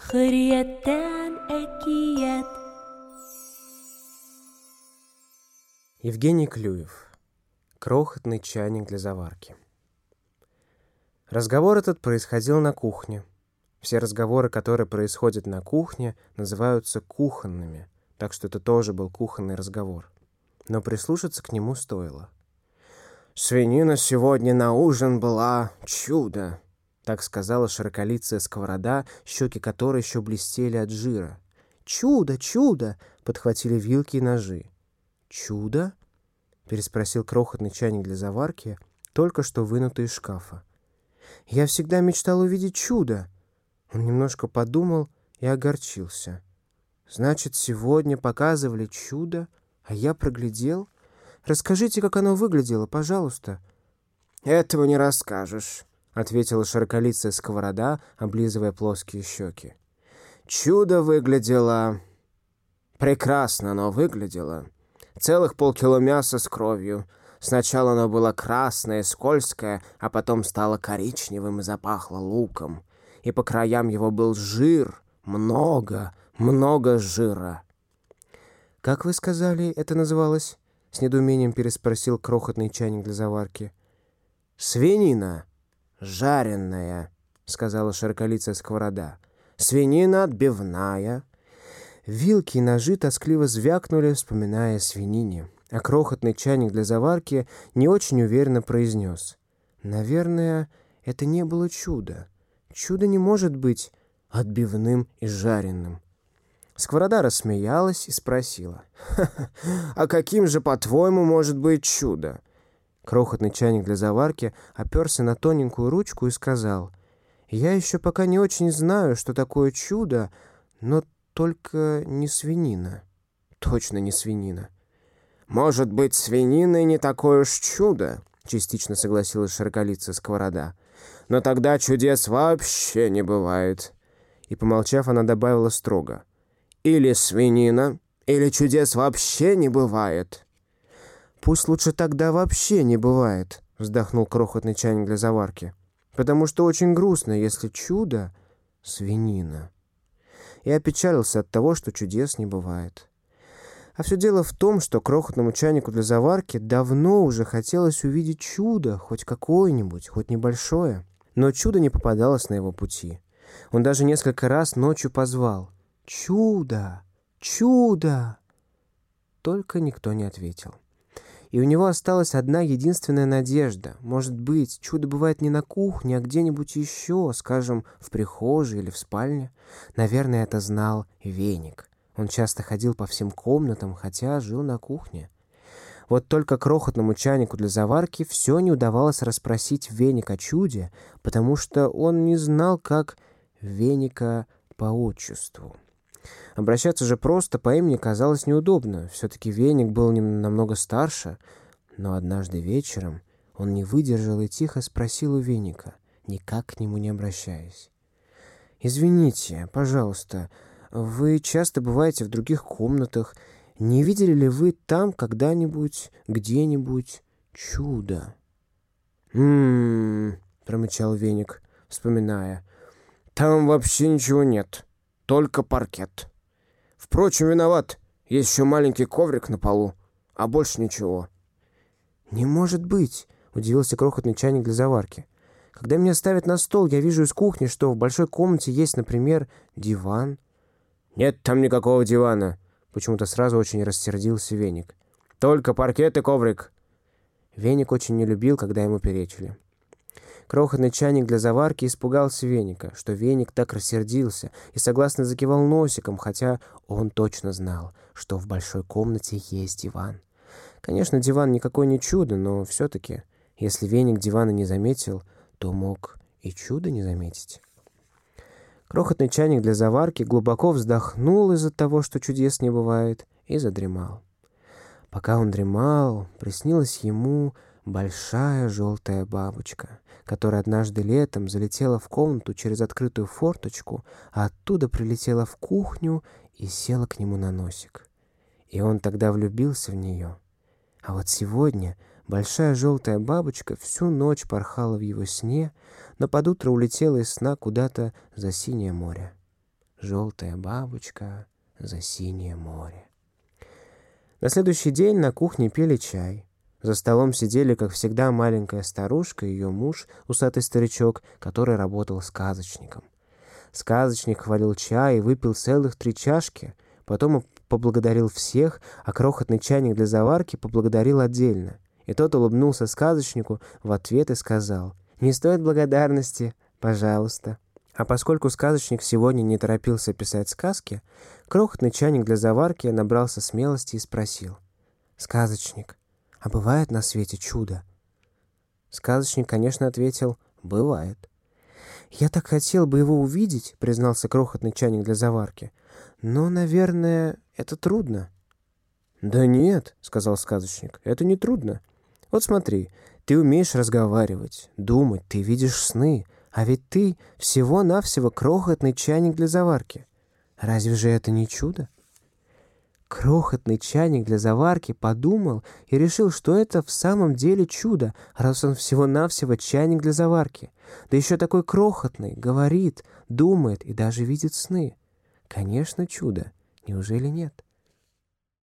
Хуррияттан әкият. Евгений Клюев. Крохотный чайник для заварки. Разговор этот происходил на кухне. Все разговоры, которые происходят на кухне, называются кухонными, так что это тоже был кухонный разговор. Но прислушаться к нему стоило. «Свинина сегодня на ужин была чудо», — так сказала широколицая сковорода, щеки которой еще блестели от жира. «Чудо, чудо!» — подхватили вилки и ножи. «Чудо?» — переспросил крохотный чайник для заварки, только что вынутый из шкафа. «Я всегда мечтал увидеть чудо». Он немножко подумал и огорчился. «Значит, сегодня показывали чудо, а я проглядел? Расскажите, как оно выглядело, пожалуйста». «Этого не расскажешь», — ответила широколицая сковорода, облизывая плоские щеки. «Чудо выглядело... прекрасно оно выглядело. Целых полкило мяса с кровью. Сначала оно было красное, скользкое, а потом стало коричневым и запахло луком. И по краям его был жир, много жира». «Как вы сказали, это называлось?» — с недоумением переспросил крохотный чайник для заварки. «Свинина жареная», — сказала широколицая сковорода. «Свинина отбивная». Вилки и ножи тоскливо звякнули, вспоминая о свинине, а крохотный чайник для заварки не очень уверенно произнес: «Наверное, это не было чудо. Чудо не может быть отбивным и жареным». Сковорода рассмеялась и спросила: «Ха-ха, а каким же, по-твоему, может быть чудо?» Крохотный чайник для заварки оперся на тоненькую ручку и сказал: «Я еще пока не очень знаю, что такое чудо, но только не свинина. Точно не свинина». «Может быть, свинина и не такое уж чудо», — частично согласилась широколицая сковорода. «Но тогда чудес вообще не бывает». И, помолчав, она добавила строго: «Или свинина, или чудес вообще не бывает». «Пусть лучше тогда вообще не бывает», — вздохнул крохотный чайник для заварки. «Потому что очень грустно, если чудо — свинина». И опечалился от того, что чудес не бывает. А все дело в том, что крохотному чайнику для заварки давно уже хотелось увидеть чудо, хоть какое-нибудь, хоть небольшое. Но чудо не попадалось на его пути. Он даже несколько раз ночью позвал: «Чудо! Чудо!» Только никто не ответил. И у него осталась одна единственная надежда. Может быть, чудо бывает не на кухне, а где-нибудь еще, скажем, в прихожей или в спальне. Наверное, это знал Веник. Он часто ходил по всем комнатам, хотя жил на кухне. Вот только крохотному чайнику для заварки все не удавалось расспросить Веника о чуде, потому что он не знал, как Веника по отчеству. Обращаться же просто по имени казалось неудобно. Все-таки Веник был намного старше. Но однажды вечером он не выдержал и тихо спросил у Веника, никак к нему не обращаясь: «Извините, пожалуйста, вы часто бываете в других комнатах. Не видели ли вы там когда-нибудь, где-нибудь чудо?» Промычал Веник, вспоминая. «Там вообще ничего нет. Только паркет. Впрочем, виноват. Есть еще маленький коврик на полу, а больше ничего». «Не может быть!» — удивился крохотный чайник для заварки. «Когда меня ставят на стол, я вижу из кухни, что в большой комнате есть, например, диван». «Нет там никакого дивана!» — почему-то сразу очень рассердился Веник. «Только паркет и коврик». Веник очень не любил, когда ему перечили. Крохотный чайник для заварки испугался Веника, что Веник так рассердился, и согласно закивал носиком, хотя он точно знал, что в большой комнате есть диван. Конечно, диван никакое не чудо, но все-таки, если Веник дивана не заметил, то мог и чудо не заметить. Крохотный чайник для заварки глубоко вздохнул из-за того, что чудес не бывает, и задремал. Пока он дремал, приснилась ему большая желтая бабочка, которая однажды летом залетела в комнату через открытую форточку, а оттуда прилетела в кухню и села к нему на носик. И он тогда влюбился в нее. А вот сегодня большая желтая бабочка всю ночь порхала в его сне, но под утро улетела из сна куда-то за синее море. желтая бабочка за синее море. На следующий день на кухне пили чай. За столом сидели, как всегда, маленькая старушка и ее муж, усатый старичок, который работал сказочником. Сказочник хвалил чай и выпил целых 3 чашки, потом поблагодарил всех, а крохотный чайник для заварки поблагодарил отдельно. И тот улыбнулся сказочнику в ответ и сказал: «Не стоит благодарности, пожалуйста». А поскольку сказочник сегодня не торопился писать сказки, крохотный чайник для заварки набрался смелости и спросил: «Сказочник, а бывает на свете чудо?» Сказочник, конечно, ответил: «Бывает». «Я так хотел бы его увидеть», — признался крохотный чайник для заварки. «Но, наверное, это трудно». «Да нет», — сказал сказочник, — «это не трудно. Вот смотри, ты умеешь разговаривать, думать, ты видишь сны, а ведь ты всего-навсего крохотный чайник для заварки. Разве же это не чудо?» Крохотный чайник для заварки подумал и решил, что это в самом деле чудо, раз он всего-навсего чайник для заварки. Да еще такой крохотный, говорит, думает и даже видит сны. Конечно, чудо. Неужели нет?